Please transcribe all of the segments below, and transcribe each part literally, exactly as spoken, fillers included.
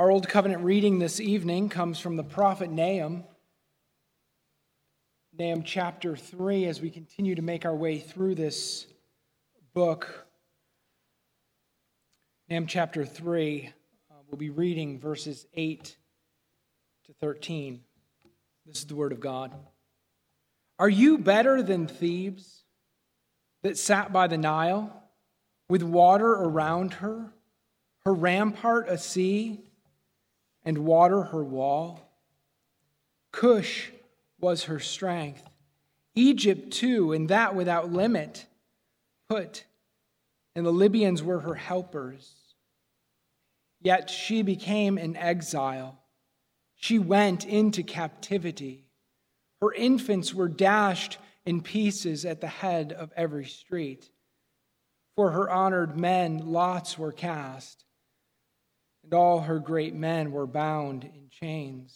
Our Old Covenant reading this evening comes from the prophet Nahum. Nahum chapter three, as we continue to make our way through this book. Nahum chapter three, uh, we'll be reading verses eight to thirteen. This is the word of God. Are you better than Thebes, that sat by the Nile, with water around her, her rampart a sea, and water her wall? Cush was her strength, Egypt too, and that without limit. Put, and the Libyans were her helpers. Yet she became an exile. She went into captivity. Her infants were dashed in pieces at the head of every street. For her honored men, lots were cast, and all her great men were bound in chains.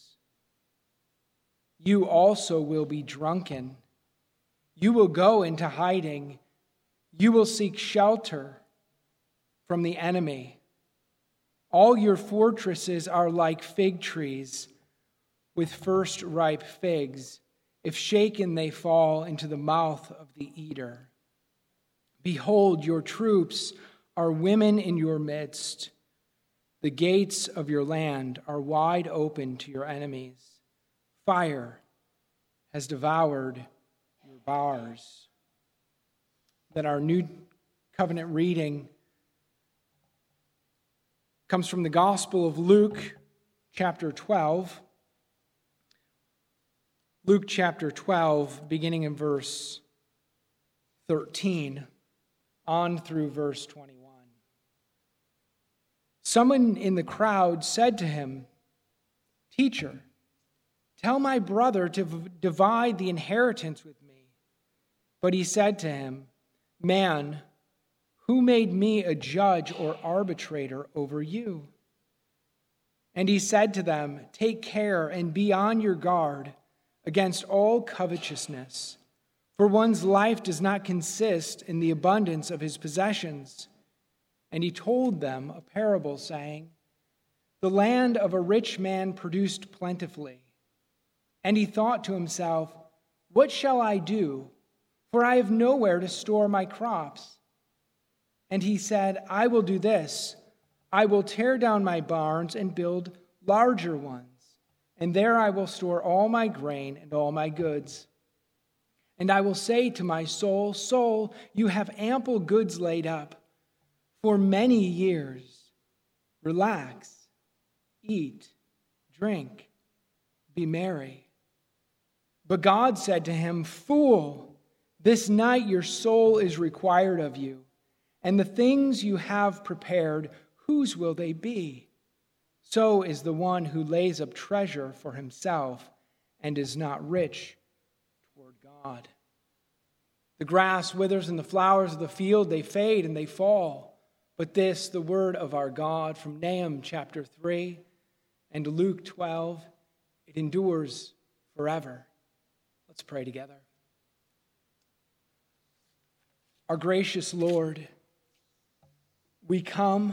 You also will be drunken. You will go into hiding. You will seek shelter from the enemy. All your fortresses are like fig trees with first ripe figs. If shaken, they fall into the mouth of the eater. Behold, your troops are women in your midst. The gates of your land are wide open to your enemies. Fire has devoured your bars. Then our New Covenant reading comes from the Gospel of Luke, chapter twelve. Luke chapter twelve, beginning in verse thirteen, on through verse twenty-one. Someone in the crowd said to him, "Teacher, tell my brother to v- divide the inheritance with me." But he said to him, "Man, who made me a judge or arbitrator over you?" And he said to them, "Take care and be on your guard against all covetousness, for one's life does not consist in the abundance of his possessions." And he told them a parable, saying, "The land of a rich man produced plentifully. And he thought to himself, 'What shall I do? For I have nowhere to store my crops.' And he said, 'I will do this. I will tear down my barns and build larger ones, and there I will store all my grain and all my goods. And I will say to my soul, Soul, you have ample goods laid up for many years. Relax, eat, drink, be merry.' But God said to him, 'Fool, this night your soul is required of you, and the things you have prepared, whose will they be? So is the one who lays up treasure for himself and is not rich toward God. The grass withers and the flowers of the field, they fade and they fall. But this, the word of our God from Nahum chapter three and Luke twelve, it endures forever." Let's pray together. Our gracious Lord, we come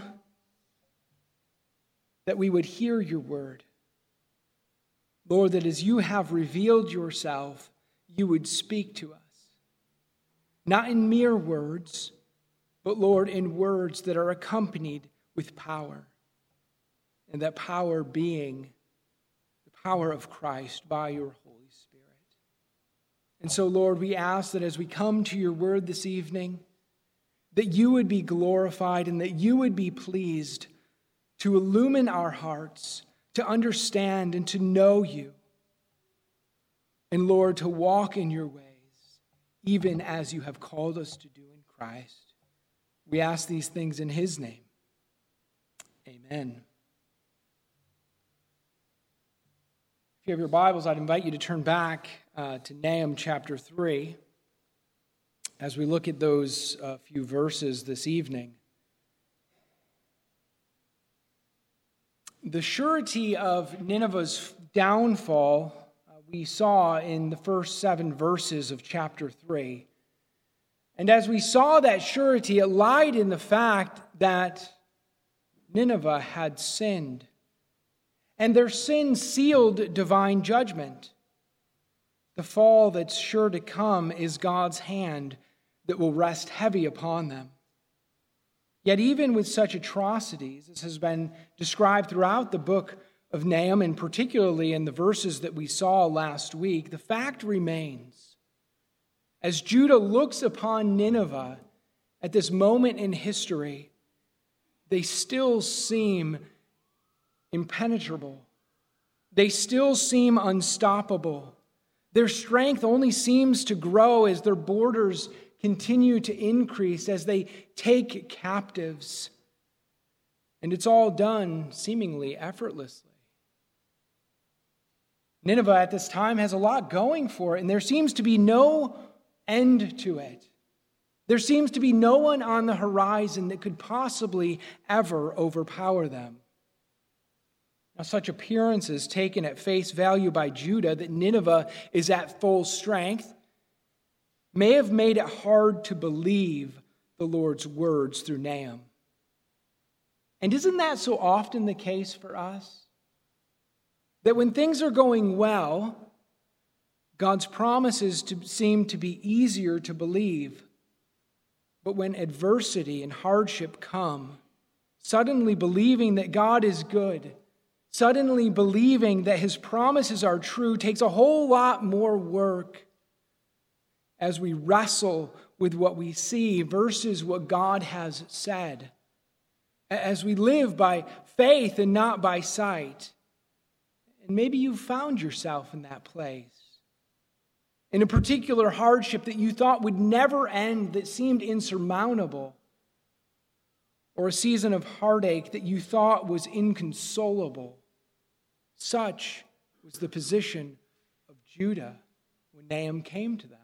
that we would hear your word. Lord, that as you have revealed yourself, you would speak to us. Not in mere words, but Lord, in words that are accompanied with power. And that power being the power of Christ by your Holy Spirit. And so, Lord, we ask that as we come to your word this evening, that you would be glorified and that you would be pleased to illumine our hearts, to understand and to know you. And Lord, to walk in your ways, even as you have called us to do in Christ. We ask these things in his name. Amen. If you have your Bibles, I'd invite you to turn back uh, to Nahum chapter three as we look at those uh, few verses this evening. The surety of Nineveh's downfall uh, we saw in the first seven verses of chapter three. And as we saw that surety, it lied in the fact that Nineveh had sinned and their sin sealed divine judgment. The fall that's sure to come is God's hand that will rest heavy upon them. Yet even with such atrocities, as has been described throughout the book of Nahum, and particularly in the verses that we saw last week, the fact remains, as Judah looks upon Nineveh at this moment in history, they still seem impenetrable. They still seem unstoppable. Their strength only seems to grow as their borders continue to increase, as they take captives. And it's all done seemingly effortlessly. Nineveh at this time has a lot going for it, and there seems to be no end to it. There seems to be no one on the horizon that could possibly ever overpower them. Now, such appearances taken at face value by Judah that Nineveh is at full strength may have made it hard to believe the Lord's words through Nahum. And isn't that so often the case for us? That when things are going well, God's promises to seem to be easier to believe. But when adversity and hardship come, suddenly believing that God is good, suddenly believing that his promises are true takes a whole lot more work as we wrestle with what we see versus what God has said. As we live by faith and not by sight. And maybe you found yourself in that place. In a particular hardship that you thought would never end, that seemed insurmountable. Or a season of heartache that you thought was inconsolable. Such was the position of Judah when Nahum came to them.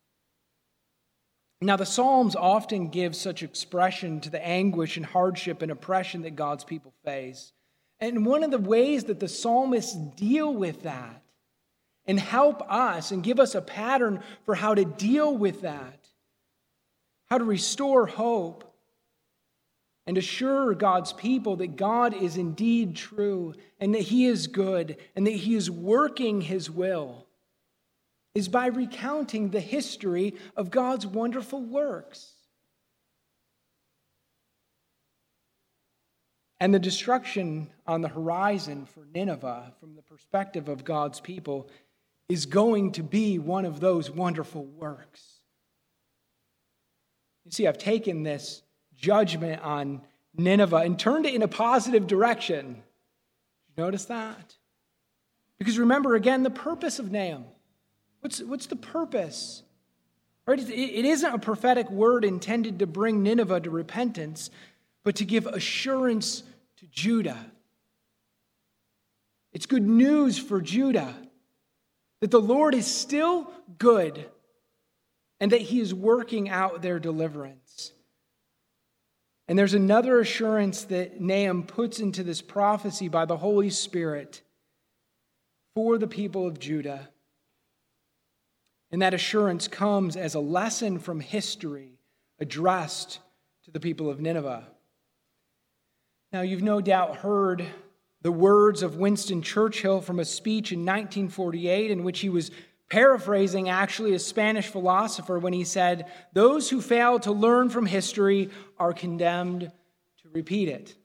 Now, the Psalms often give such expression to the anguish and hardship and oppression that God's people face. And one of the ways that the psalmists deal with that and help us and give us a pattern for how to deal with that, how to restore hope, and assure God's people that God is indeed true and that he is good and that he is working his will, is by recounting the history of God's wonderful works. And the destruction on the horizon for Nineveh, from the perspective of God's people, is going to be one of those wonderful works. You see, I've taken this judgment on Nineveh and turned it in a positive direction. Did you notice that? Because remember, again, the purpose of Nahum. What's, what's the purpose? Right? It, it isn't a prophetic word intended to bring Nineveh to repentance, but to give assurance to Judah. It's good news for Judah that the Lord is still good and that he is working out their deliverance. And there's another assurance that Nahum puts into this prophecy by the Holy Spirit for the people of Judah. And that assurance comes as a lesson from history addressed to the people of Nineveh. Now, you've no doubt heard the words of Winston Churchill from a speech in nineteen forty-eight in which he was paraphrasing actually a Spanish philosopher when he said, "Those who fail to learn from history are condemned to repeat it."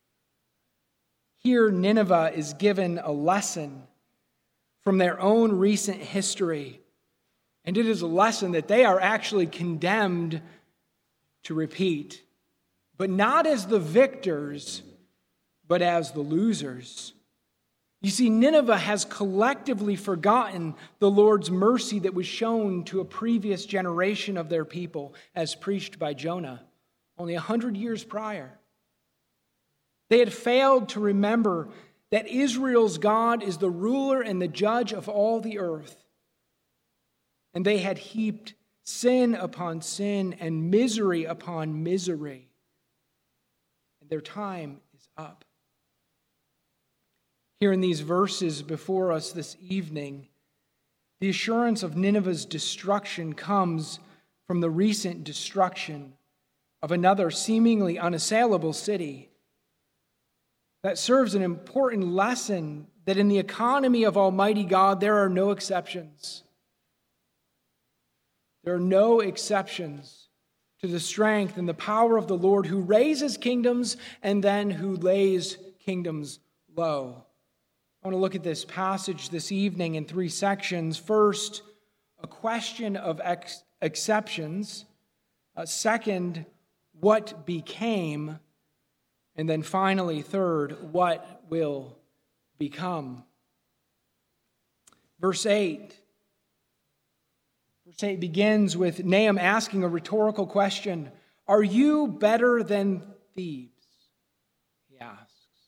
Here, Nineveh is given a lesson from their own recent history. And it is a lesson that they are actually condemned to repeat. But not as the victors, but as the losers. You see, Nineveh has collectively forgotten the Lord's mercy that was shown to a previous generation of their people, as preached by Jonah, only a hundred years prior. They had failed to remember that Israel's God is the ruler and the judge of all the earth. And they had heaped sin upon sin and misery upon misery. And their time is up. Here in these verses before us this evening, the assurance of Nineveh's destruction comes from the recent destruction of another seemingly unassailable city. that serves an important lesson that in the economy of Almighty God, there are no exceptions. There are no exceptions to the strength and the power of the Lord who raises kingdoms and then who lays kingdoms low. I want to look at this passage this evening in three sections. First, a question of ex- exceptions. Uh, second, what became. And then finally, third, what will become. Verse eight. Verse eight begins with Nahum asking a rhetorical question. Are you better than Thebes? He asks.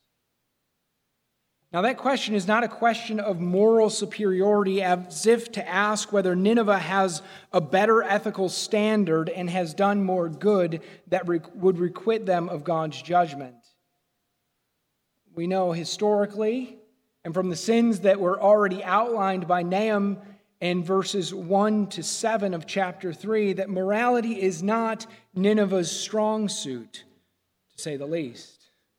Now that question is not a question of moral superiority, as if to ask whether Nineveh has a better ethical standard and has done more good that re- would requite them of God's judgment. We know historically, and from the sins that were already outlined by Nahum in verses one to seven of chapter three, that morality is not Nineveh's strong suit, to say the least.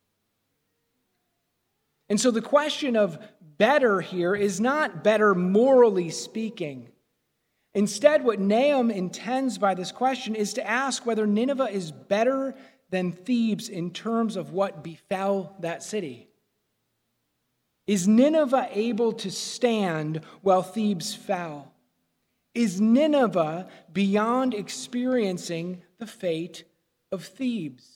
And so the question of better here is not better morally speaking. Instead, what Nahum intends by this question is to ask whether Nineveh is better than Thebes in terms of what befell that city. Is Nineveh able to stand while Thebes fell? Is Nineveh beyond experiencing the fate of Thebes?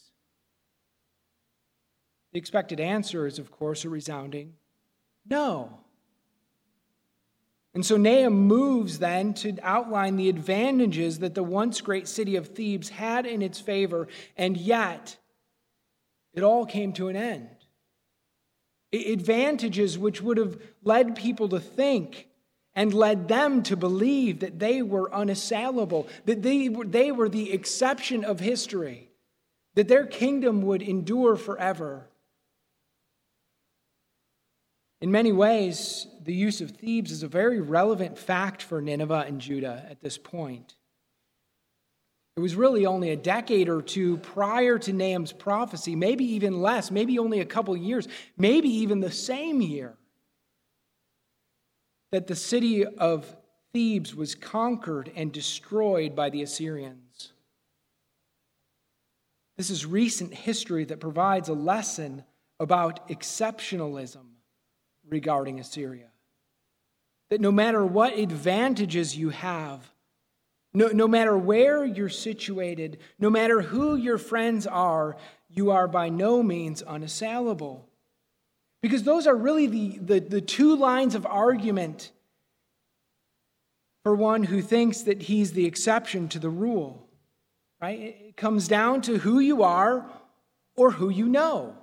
The expected answer is, of course, a resounding no. And so Nahum moves then to outline the advantages that the once great city of Thebes had in its favor, and yet it all came to an end. Advantages which would have led people to think and led them to believe that they were unassailable, that they were, they were the exception of history, that their kingdom would endure forever. In many ways, the use of Thebes is a very relevant fact for Nineveh and Judah at this point. It was really only a decade or two prior to Nahum's prophecy, maybe even less, maybe only a couple years, maybe even the same year, that the city of Thebes was conquered and destroyed by the Assyrians. This is recent history that provides a lesson about exceptionalism regarding Assyria. That no matter what advantages you have, no, no matter where you're situated, no matter who your friends are, you are by no means unassailable. Because those are really the, the, the two lines of argument for one who thinks that he's the exception to the rule. Right? It comes down to who you are or who you know.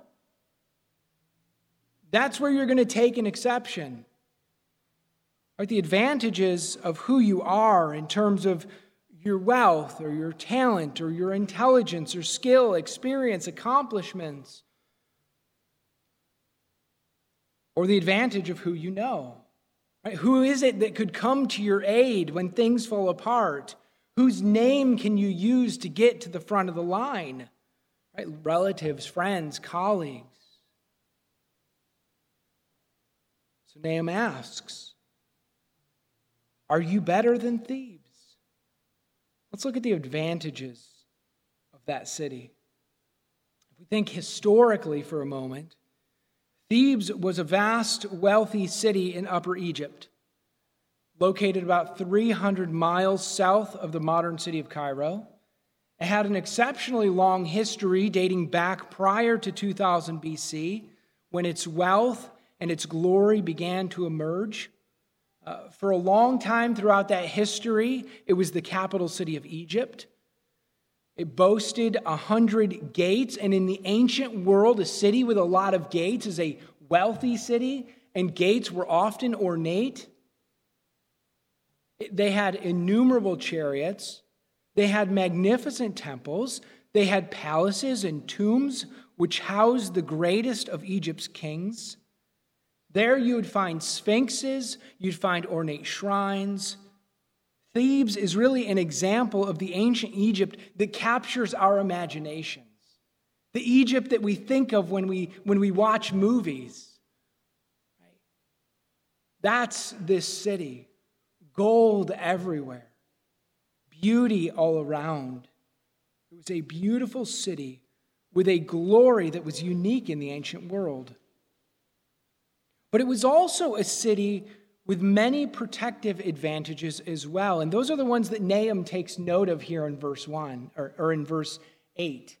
That's where you're going to take an exception. Right? The advantages of who you are in terms of your wealth or your talent or your intelligence or skill, experience, accomplishments, or the advantage of who you know. Right? Who is it that could come to your aid when things fall apart? Whose name can you use to get to the front of the line? Right? Relatives, friends, colleagues. So Nahum asks, are you better than Thebes? Let's look at the advantages of that city. If we think historically for a moment, Thebes was a vast, wealthy city in Upper Egypt, located about three hundred miles south of the modern city of Cairo. It had an exceptionally long history dating back prior to two thousand B C, when its wealth and its glory began to emerge. Uh, for a long time throughout that history, it was the capital city of Egypt. It boasted a hundred gates, and in the ancient world, a city with a lot of gates is a wealthy city, and gates were often ornate. They had innumerable chariots. They had magnificent temples. They had palaces and tombs which housed the greatest of Egypt's kings. There you would find sphinxes, you'd find ornate shrines. Thebes is really an example of the ancient Egypt that captures our imaginations. The Egypt that we think of when we, when we watch movies. Right? That's this city. Gold everywhere. Beauty all around. It was a beautiful city with a glory that was unique in the ancient world. But it was also a city with many protective advantages as well. And those are the ones that Nahum takes note of here in verse one, or, or in verse eight.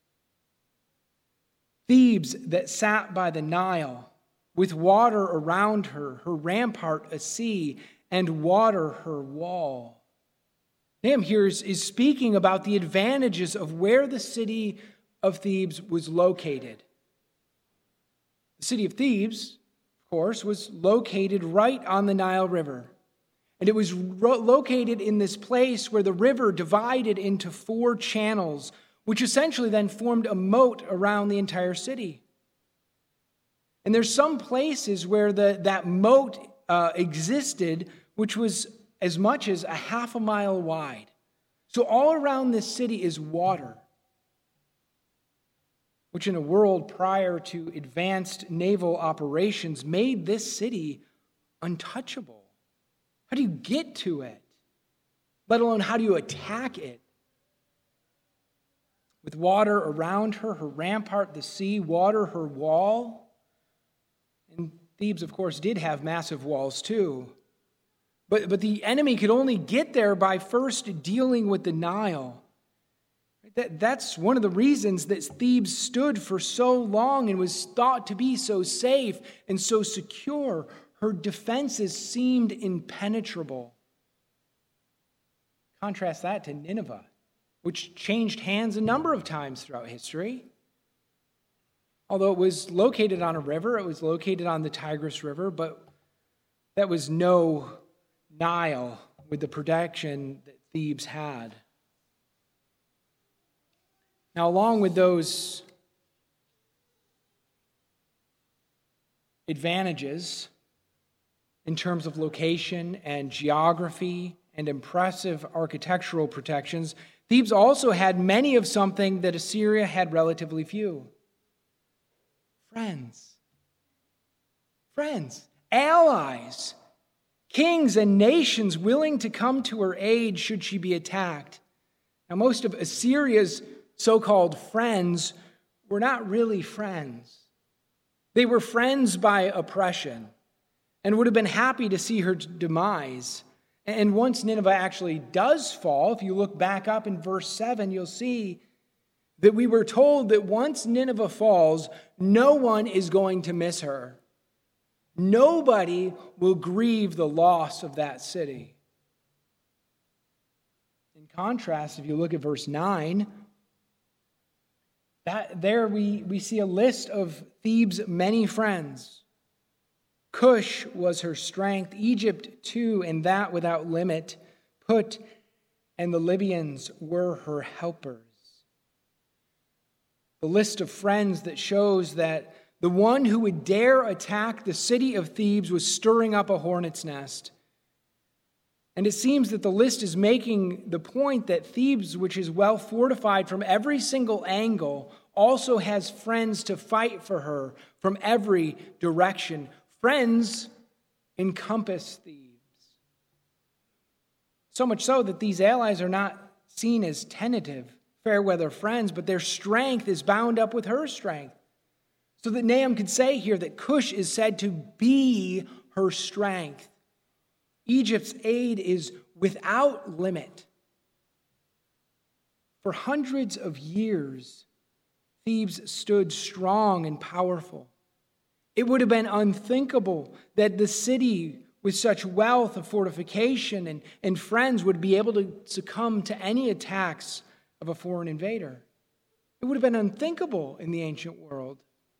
Thebes that sat by the Nile, with water around her, her rampart a sea, and water her wall. Nahum here is, is speaking about the advantages of where the city of Thebes was located. The city of Thebes, of course, was located right on the Nile River. And it was ro- located in this place where the river divided into four channels, which essentially then formed a moat around the entire city. And there's some places where the, that moat uh, existed, which was as much as a half a mile wide. So all around this city is water, which in a world prior to advanced naval operations made this city untouchable. How do you get to it? Let alone how do you attack it? With water around her, her rampart, the sea, water, her wall. And Thebes, of course, did have massive walls too. But, but the enemy could only get there by first dealing with the Nile. That, that's one of the reasons that Thebes stood for so long and was thought to be so safe and so secure. Her defenses seemed impenetrable. Contrast that to Nineveh, which changed hands a number of times throughout history. Although it was located on a river, it was located on the Tigris River, but that was no Nile with the protection that Thebes had. Now, along with those advantages in terms of location and geography and impressive architectural protections, Thebes also had many of something that Assyria had relatively few. Friends. Friends. Allies. Kings and nations willing to come to her aid should she be attacked. Now, most of Assyria's so-called friends were not really friends. They were friends by oppression and would have been happy to see her demise. And once Nineveh actually does fall, if you look back up in verse seven, you'll see that we were told that once Nineveh falls, no one is going to miss her. Nobody will grieve the loss of that city. In contrast, if you look at verse nine, that there we, we see a list of Thebes' many friends. Cush was her strength, Egypt too, and that without limit. Put and the Libyans were her helpers. The list of friends that shows that the one who would dare attack the city of Thebes was stirring up a hornet's nest. And it seems that the list is making the point that Thebes, which is well fortified from every single angle, also has friends to fight for her from every direction. Friends encompass Thebes. So much so that these allies are not seen as tentative, fair weather friends, but their strength is bound up with her strength. So that Nahum could say here that Cush is said to be her strength. Egypt's aid is without limit. For hundreds of years, Thebes stood strong and powerful. It would have been unthinkable that the city with such wealth of fortification and, and friends would be able to succumb to any attacks of a foreign invader. It would have been unthinkable in the ancient world.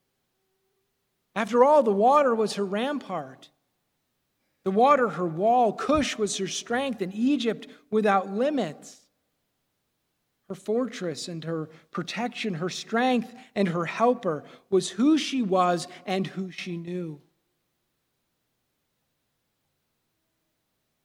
After all, the water was her rampart. The water, her wall. Cush was her strength, and Egypt without limits. Her fortress and her protection, her strength and her helper was who she was and who she knew.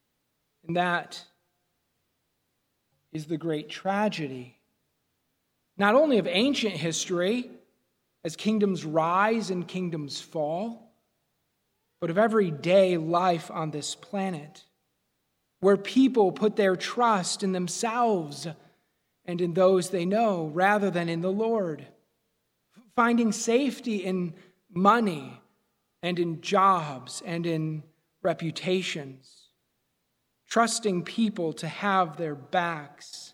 And that is the great tragedy not only of ancient history, as kingdoms rise and kingdoms fall, but of everyday life on this planet, where people put their trust in themselves and in those they know rather than in the Lord, finding safety in money and in jobs and in reputations, trusting people to have their backs.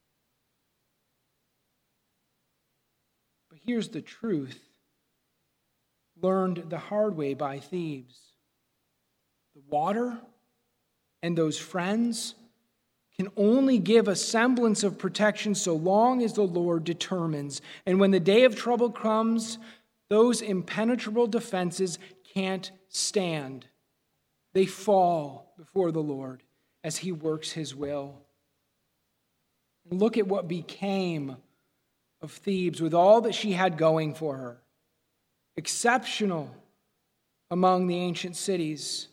But here's the truth, learned the hard way by Thebes. The water and those friends can only give a semblance of protection so long as the Lord determines. And when the day of trouble comes, those impenetrable defenses can't stand. They fall before the Lord as he works his will. And look at what became of Thebes with all that she had going for her. Exceptional among the ancient cities.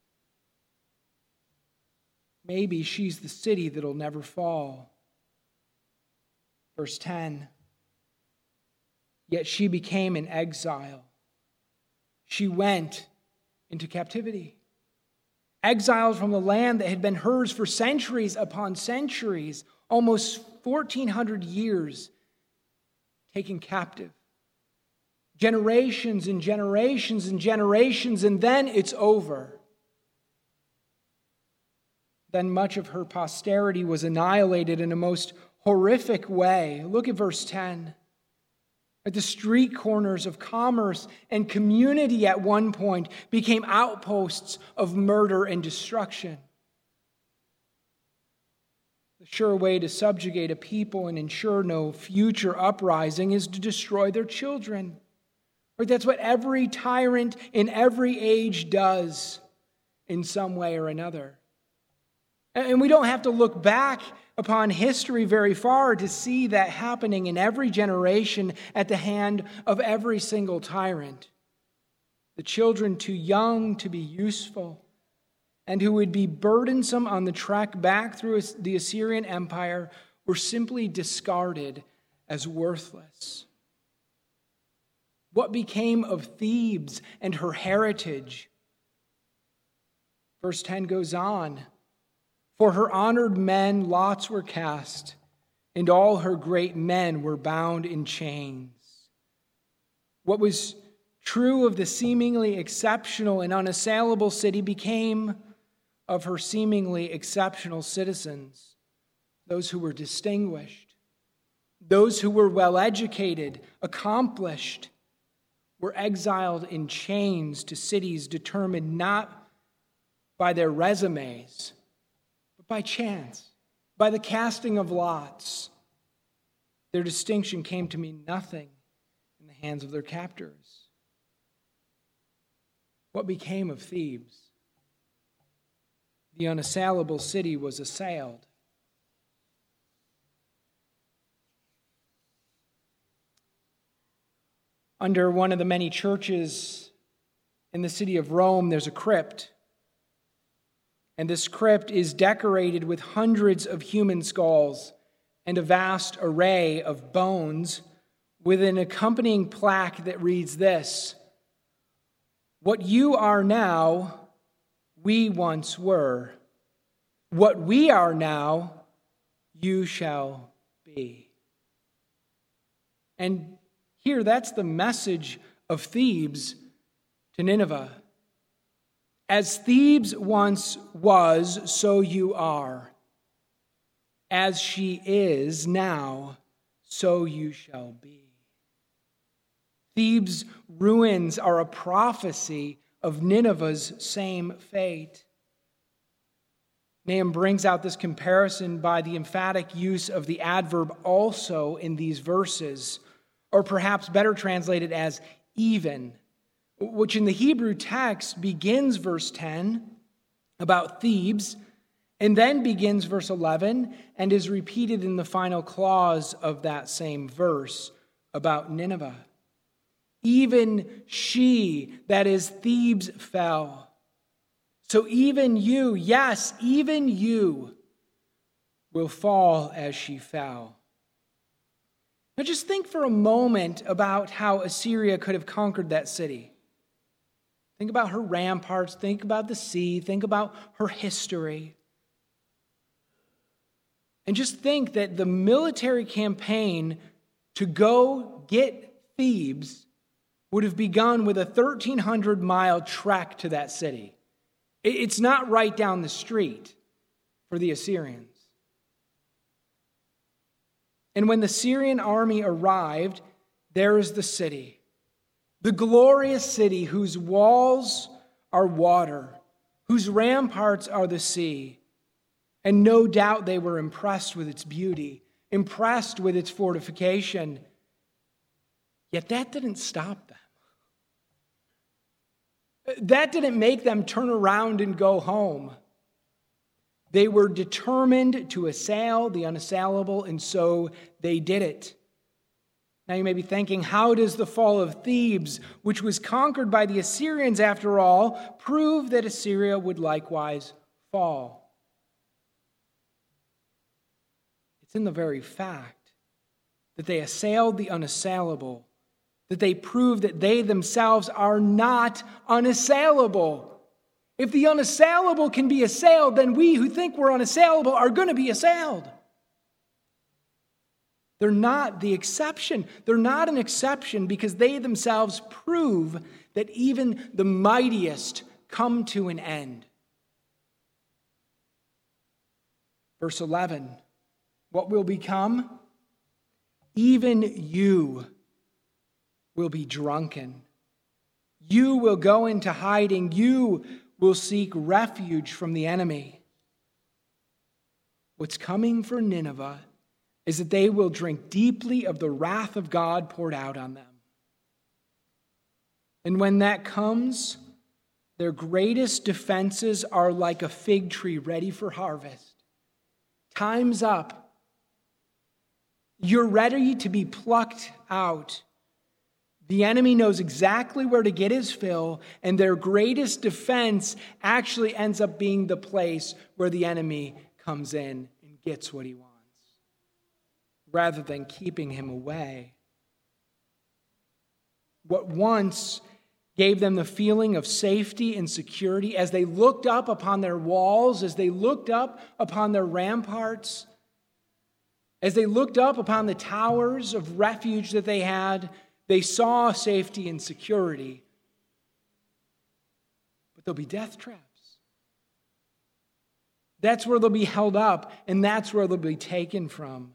Maybe she's the city that'll never fall. Verse ten. Yet she became an exile. She went into captivity. Exiled from the land that had been hers for centuries upon centuries, almost fourteen hundred years, taken captive. Generations and generations and generations, and then it's over. Then much of her posterity was annihilated in a most horrific way. Look at verse ten. At the street corners of commerce and community at one point became outposts of murder and destruction. The sure way to subjugate a people and ensure no future uprising is to destroy their children. Right? That's what every tyrant in every age does in some way or another. And we don't have to look back upon history very far to see that happening in every generation at the hand of every single tyrant. The children too young to be useful and who would be burdensome on the trek back through the Assyrian Empire were simply discarded as worthless. What became of Thebes and her heritage? Verse ten goes on. For her honored men lots were cast, and all her great men were bound in chains. What was true of the seemingly exceptional and unassailable city became of her seemingly exceptional citizens, those who were distinguished, those who were well-educated, accomplished, were exiled in chains to cities determined not by their resumes, by chance, by the casting of lots. Their distinction came to mean nothing in the hands of their captors. What became of Thebes? The unassailable city was assailed. Under one of the many churches in the city of Rome, there's a crypt. And this crypt is decorated with hundreds of human skulls and a vast array of bones with an accompanying plaque that reads this: "What you are now, we once were. What we are now, you shall be." And here, that's the message of Thebes to Nineveh. As Thebes once was, so you are. As she is now, so you shall be. Thebes' ruins are a prophecy of Nineveh's same fate. Nahum brings out this comparison by the emphatic use of the adverb also in these verses, or perhaps better translated as even, which in the Hebrew text begins verse ten about Thebes, and then begins verse eleven and is repeated in the final clause of that same verse about Nineveh. Even she, that is Thebes, fell. So even you, yes, even you will fall as she fell. Now just think for a moment about how Assyria could have conquered that city. Think about her ramparts, think about the sea, think about her history. And just think that the military campaign to go get Thebes would have begun with a thirteen hundred mile trek to that city. It's not right down the street for the Assyrians. And when the Syrian army arrived, there is the city, the glorious city whose walls are water, whose ramparts are the sea. And no doubt they were impressed with its beauty, impressed with its fortification. Yet that didn't stop them. That didn't make them turn around and go home. They were determined to assail the unassailable, and so they did it. Now you may be thinking, how does the fall of Thebes, which was conquered by the Assyrians after all, prove that Assyria would likewise fall? It's in the very fact that they assailed the unassailable, that they proved that they themselves are not unassailable. If the unassailable can be assailed, then we who think we're unassailable are going to be assailed. They're not the exception. They're not an exception because they themselves prove that even the mightiest come to an end. Verse eleven, what will become? Even you will be drunken. You will go into hiding. You will seek refuge from the enemy. What's coming for Nineveh is that they will drink deeply of the wrath of God poured out on them. And when that comes, their greatest defenses are like a fig tree ready for harvest. Time's up. You're ready to be plucked out. The enemy knows exactly where to get his fill, and their greatest defense actually ends up being the place where the enemy comes in and gets what he wants, rather than keeping him away. What once gave them the feeling of safety and security as they looked up upon their walls, as they looked up upon their ramparts, as they looked up upon the towers of refuge that they had, they saw safety and security. But there'll be death traps. That's where they'll be held up, and that's where they'll be taken from.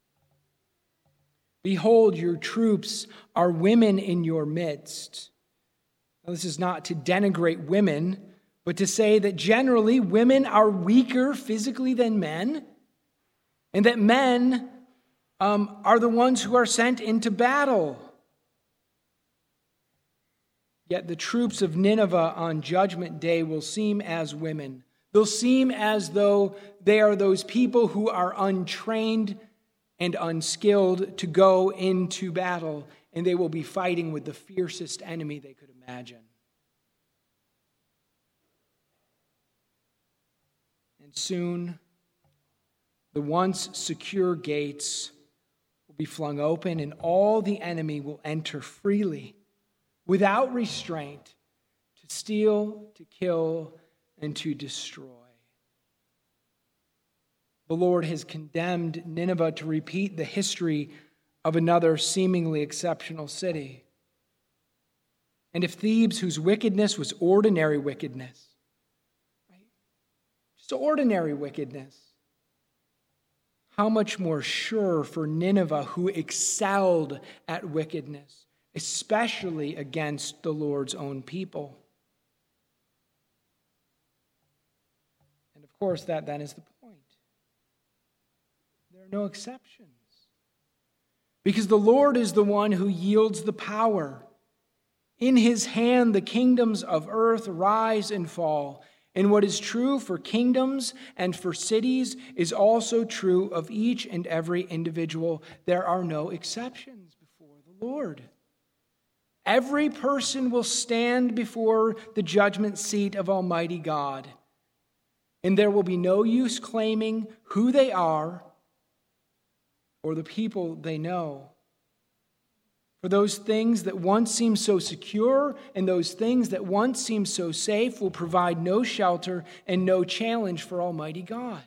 Behold, your troops are women in your midst. Now, this is not to denigrate women, but to say that generally women are weaker physically than men, and that men um, are the ones who are sent into battle. Yet the troops of Nineveh on Judgment Day will seem as women. They'll seem as though they are those people who are untrained and unskilled to go into battle, and they will be fighting with the fiercest enemy they could imagine. And soon, the once secure gates will be flung open, and all the enemy will enter freely, without restraint, to steal, to kill, and to destroy. The Lord has condemned Nineveh to repeat the history of another seemingly exceptional city. And if Thebes, whose wickedness was ordinary wickedness, right? Just ordinary wickedness, how much more sure for Nineveh, who excelled at wickedness, especially against the Lord's own people. And of course, that then is the point. There are no exceptions. Because the Lord is the one who yields the power. In his hand, the kingdoms of earth rise and fall. And what is true for kingdoms and for cities is also true of each and every individual. There are no exceptions before the Lord. Every person will stand before the judgment seat of Almighty God. And there will be no use claiming who they are or the people they know. For those things that once seemed so secure and those things that once seemed so safe will provide no shelter and no challenge for Almighty God.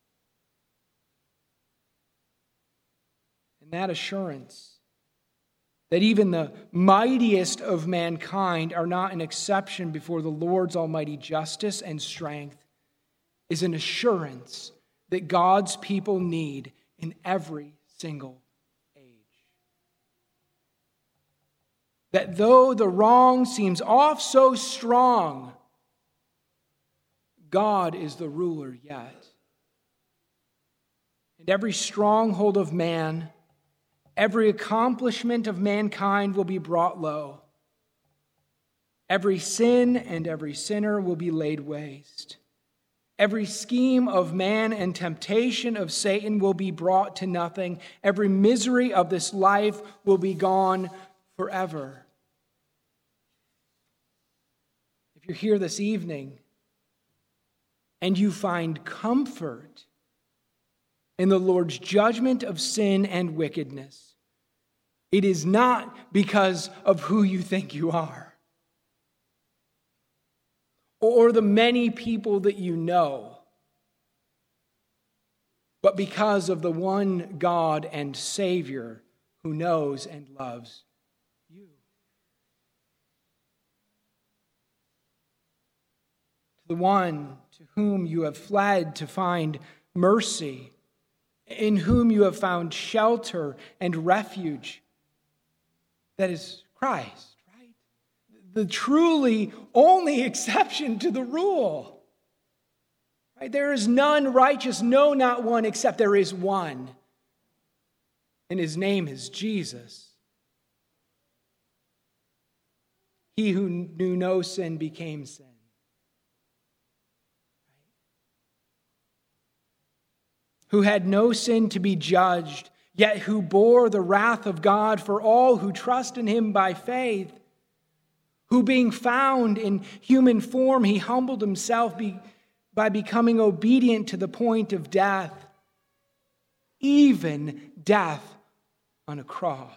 And that assurance that even the mightiest of mankind are not an exception before the Lord's almighty justice and strength is an assurance that God's people need in every single that though the wrong seems off so strong, God is the ruler yet. And every stronghold of man, every accomplishment of mankind will be brought low. Every sin and every sinner will be laid waste. Every scheme of man and temptation of Satan will be brought to nothing. Every misery of this life will be gone forever. If you're here this evening and you find comfort in the Lord's judgment of sin and wickedness, it is not because of who you think you are or the many people that you know, but because of the one God and Savior who knows and loves you. The one to whom you have fled to find mercy, in whom you have found shelter and refuge. That is Christ, right? The truly only exception to the rule. Right? There is none righteous, no, not one, except there is one. And his name is Jesus. He who knew no sin became sin. Who had no sin to be judged, yet who bore the wrath of God for all who trust in him by faith, who being found in human form, he humbled himself be, by becoming obedient to the point of death, even death on a cross.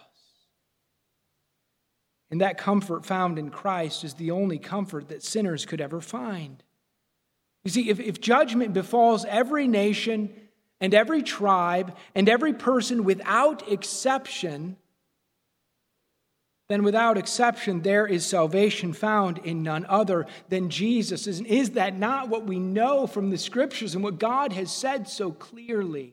And that comfort found in Christ is the only comfort that sinners could ever find. You see, if, if judgment befalls every nation and every tribe and every person without exception, then without exception there is salvation found in none other than Jesus. Is, is that not what we know from the Scriptures and what God has said so clearly?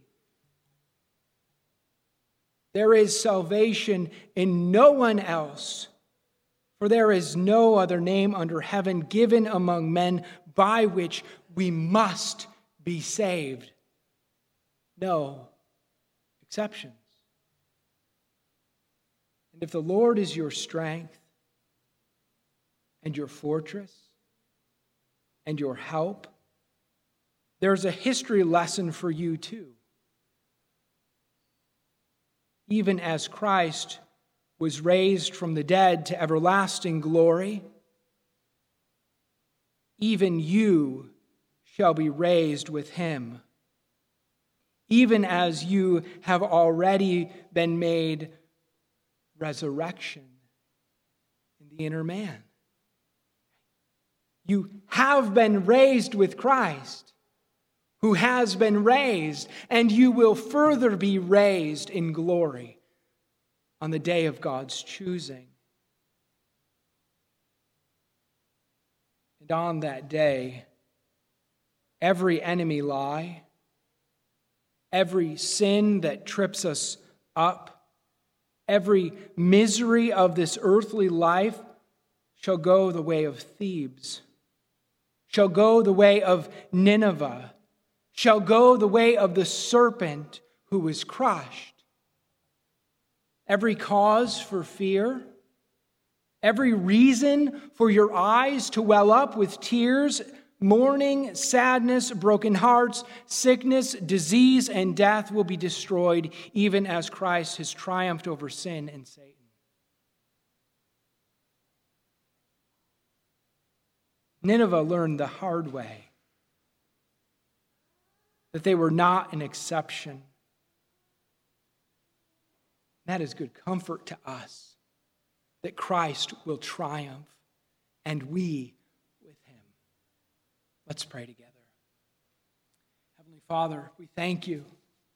There is salvation in no one else, for there is no other name under heaven given among men by which we must be saved. No exceptions. And if the Lord is your strength and your fortress and your help, there's a history lesson for you too. Even as Christ was raised from the dead to everlasting glory, even you shall be raised with him, even as you have already been made resurrection in the inner man. You have been raised with Christ, who has been raised, and you will further be raised in glory on the day of God's choosing. And on that day, every enemy lie, every sin that trips us up, every misery of this earthly life shall go the way of Thebes, shall go the way of Nineveh, shall go the way of the serpent who was crushed. Every cause for fear, every reason for your eyes to well up with tears, mourning, sadness, broken hearts, sickness, disease, and death will be destroyed, even as Christ has triumphed over sin and Satan. Nineveh learned the hard way that they were not an exception. That is good comfort to us that Christ will triumph, and we with him. Let's pray together. Heavenly Father, we thank you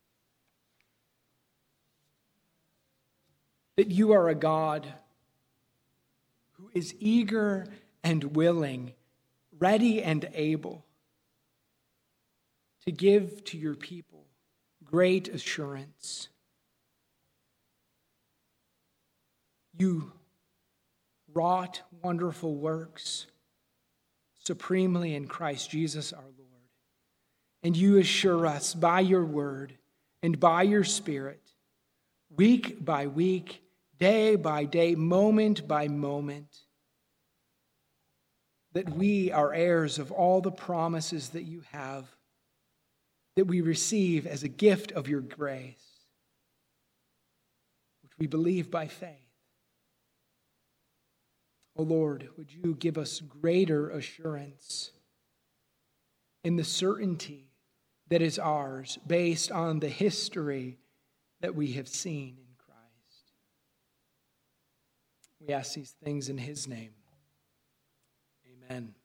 that you are a God who is eager and willing, ready and able to give to your people great assurance. You wrought wonderful works supremely in Christ Jesus our Lord. And you assure us by your word and by your Spirit, week by week, day by day, moment by moment, that we are heirs of all the promises that you have, that we receive as a gift of your grace, which we believe by faith. O Lord, would you give us greater assurance in the certainty that is ours based on the history that we have seen in Christ. We ask these things in his name. Amen.